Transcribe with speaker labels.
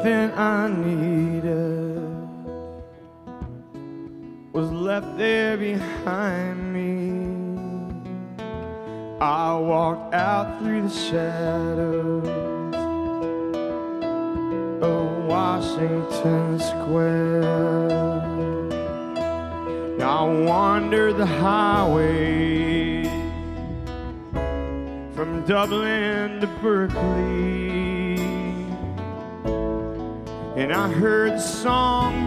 Speaker 1: Everything I needed was left there behind me. I walked out through the shadows of Washington Square. Now I wandered the highway from Dublin to Berkeley, and I heard the song